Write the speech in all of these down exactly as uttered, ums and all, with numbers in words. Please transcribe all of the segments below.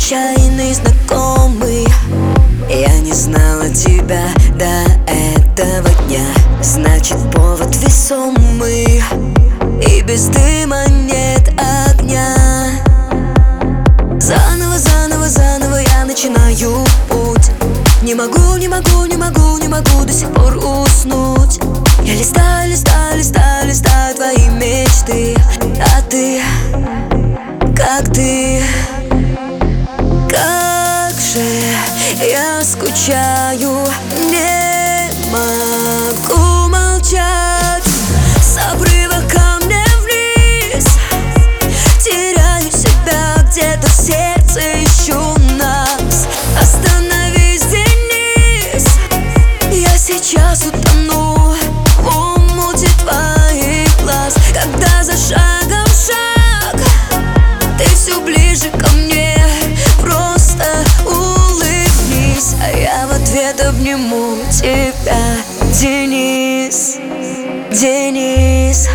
случайный знакомый. Я не знала тебя до этого дня. Значит, повод весомый, и без дыма нет огня. Заново, заново, заново я начинаю путь. Не могу, не могу, не могу, не могу до сих пор уснуть. Я листаю, листаю, листаю, листаю твои мечты. А ты, как ты, как же я скучаю. Не могу молчать. С обрыва камня вниз теряю себя, где-то в сердце ищу нас. Остановись, Денис, я сейчас утону в омуте твоих глаз. Когда за шагом шаг, ты все ближе ко мне. Просто улыбнись, а я в ответ обниму тебя. Денис, Денис.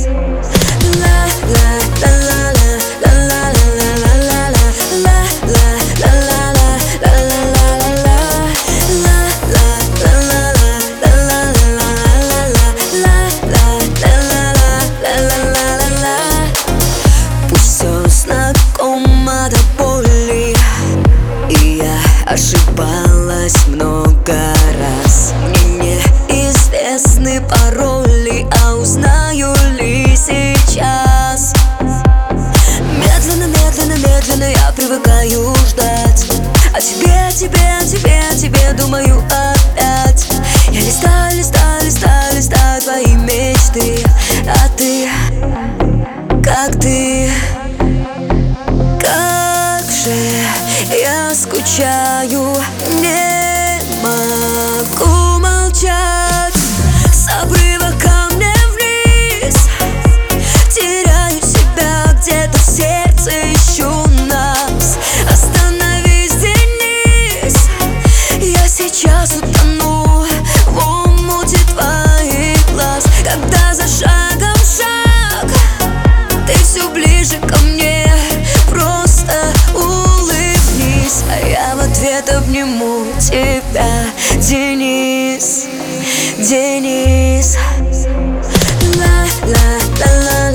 Пусть все знакомо до боли, и я ошибалась много раз. Мне неизвестны пароли, а узнаю ли сейчас? Медленно, медленно, медленно я привыкаю ждать. О тебе, о тебе, о тебе, о тебе думаю опять. Я листаю, листаю, листаю, листаю твои мечты. А ты, как ты, как же я скучаю. Не могу молчать. С обрыва камня вниз теряю себя, где-то в сердце ищу нас. Остановись, Денис, я сейчас утону в омуте твоих глаз. Когда за шагом шаг, ты все ближе ко мне. Просто улыбнись, а я в ответ обниму тебя. Денис, Денис. Ла-ла-ла-ла.